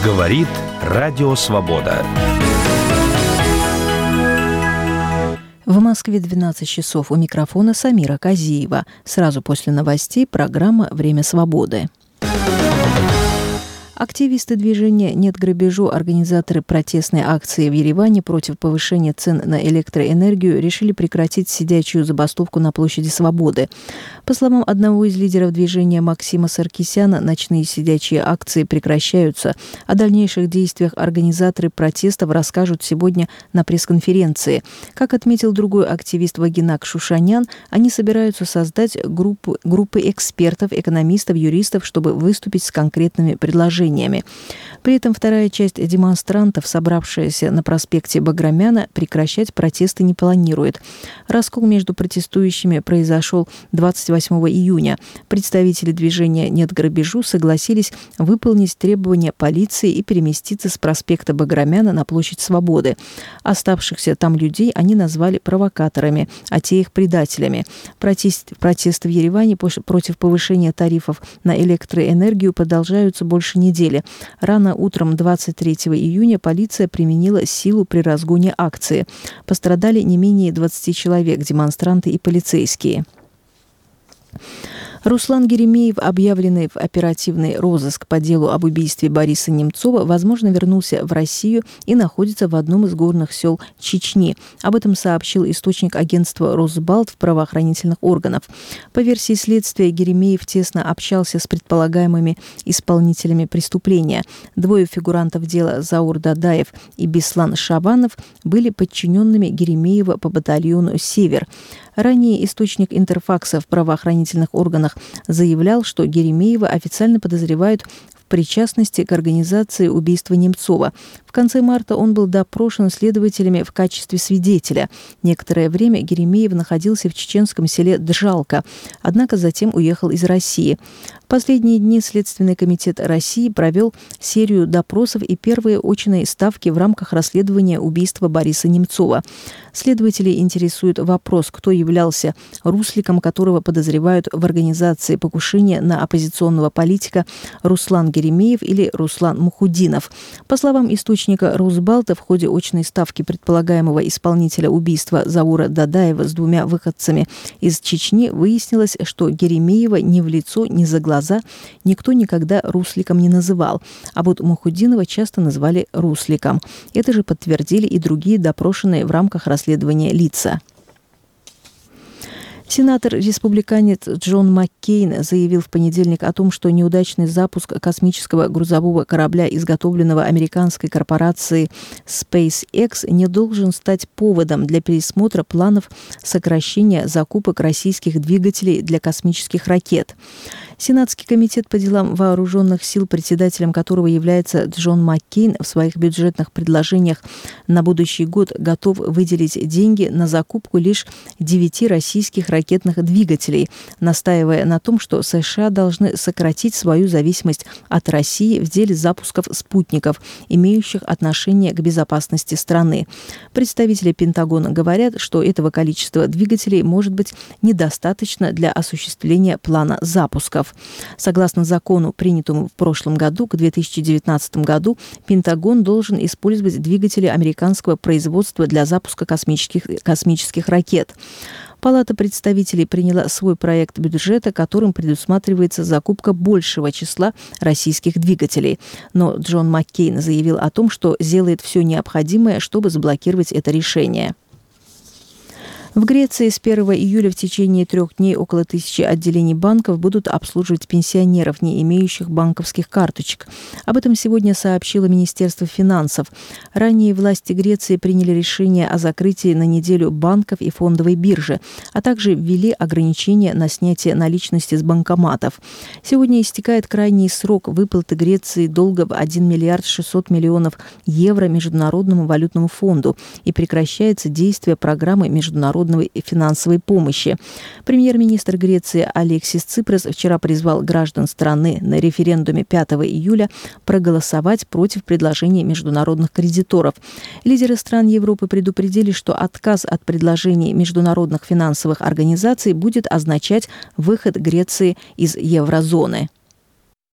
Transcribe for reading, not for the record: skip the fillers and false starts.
Говорит Радио Свобода. В Москве 12 часов. У микрофона Самира Казиева. Сразу после новостей программа «Время свободы». Активисты движения «Нет грабежу», организаторы протестной акции в Ереване против повышения цен на электроэнергию решили прекратить сидячую забастовку на площади Свободы. По словам одного из лидеров движения Максима Саркисяна, ночные сидячие акции прекращаются. О дальнейших действиях организаторы протестов расскажут сегодня на пресс-конференции. Как отметил другой активист Вагинак Шушанян, они собираются создать группы экспертов, экономистов, юристов, чтобы выступить с конкретными предложениями. При этом вторая часть демонстрантов, собравшаяся на проспекте Баграмяна, прекращать протесты не планирует. Раскол между протестующими произошел 28 июня. Представители движения «Нет грабежу» согласились выполнить требования полиции и переместиться с проспекта Баграмяна на площадь Свободы. Оставшихся там людей они назвали провокаторами, а те их предателями. Протесты в Ереване против повышения тарифов на электроэнергию продолжаются больше недели. Рано утром 23 июня полиция применила силу при разгоне акции. Пострадали не менее 20 человек, демонстранты и полицейские. Руслан Геремеев, объявленный в оперативный розыск по делу об убийстве Бориса Немцова, возможно, вернулся в Россию и находится в одном из горных сел Чечни. Об этом сообщил источник агентства «Росбалт» в правоохранительных органах. По версии следствия, Геремеев тесно общался с предполагаемыми исполнителями преступления. Двое фигурантов дела, Заур Дадаев и Беслан Шабанов, были подчиненными Геремеева по батальону «Север». Ранее источник Интерфакса в правоохранительных органах заявлял, что Геремеева официально подозревают в причастности к организации убийства Немцова. В конце марта он был допрошен следователями в качестве свидетеля. Некоторое время Геремеев находился в чеченском селе Джалка, однако затем уехал из России. В последние дни Следственный комитет России провел серию допросов и первые очные ставки в рамках расследования убийства Бориса Немцова. Следователей интересует вопрос, кто являлся русликом, которого подозревают в организации покушения на оппозиционного политика Руслан Геремеев или Руслан Мухудинов. По словам источника Росбалта, в ходе очной ставки предполагаемого исполнителя убийства Заура Дадаева с двумя выходцами из Чечни выяснилось, что Геремеева ни в лицо, ни за глаза никто никогда русликом не называл, а вот Мухудинова часто называли русликом. Это же подтвердили и другие допрошенные в рамках расследования лица. Сенатор-республиканец Джон Маккейн заявил в понедельник о том, что неудачный запуск космического грузового корабля, изготовленного американской корпорацией SpaceX, не должен стать поводом для пересмотра планов сокращения закупок российских двигателей для космических ракет. Сенатский комитет по делам вооруженных сил, председателем которого является Джон Маккейн, в своих бюджетных предложениях на будущий год готов выделить деньги на закупку лишь 9 российских ракетных двигателей, настаивая на том, что США должны сократить свою зависимость от России в деле запусков спутников, имеющих отношение к безопасности страны. Представители Пентагона говорят, что этого количества двигателей может быть недостаточно для осуществления плана запусков. Согласно закону, принятому в прошлом году, к 2019 году, Пентагон должен использовать двигатели американского производства для запуска космических ракет. Палата представителей приняла свой проект бюджета, которым предусматривается закупка большего числа российских двигателей. Но Джон Маккейн заявил о том, что сделает все необходимое, чтобы заблокировать это решение. В Греции с 1 июля в течение 3 дней около 1000 отделений банков будут обслуживать пенсионеров, не имеющих банковских карточек. Об этом сегодня сообщило Министерство финансов. Ранее власти Греции приняли решение о закрытии на неделю банков и фондовой биржи, а также ввели ограничения на снятие наличности с банкоматов. Сегодня истекает крайний срок выплаты Греции долга в 1 миллиард 600 миллионов евро Международному валютному фонду и прекращается действие программы международной финансовой помощи. Премьер-министр Греции Алексис Ципрас вчера призвал граждан страны на референдуме 5 июля проголосовать против предложений международных кредиторов. Лидеры стран Европы предупредили, что отказ от предложений международных финансовых организаций будет означать выход Греции из еврозоны.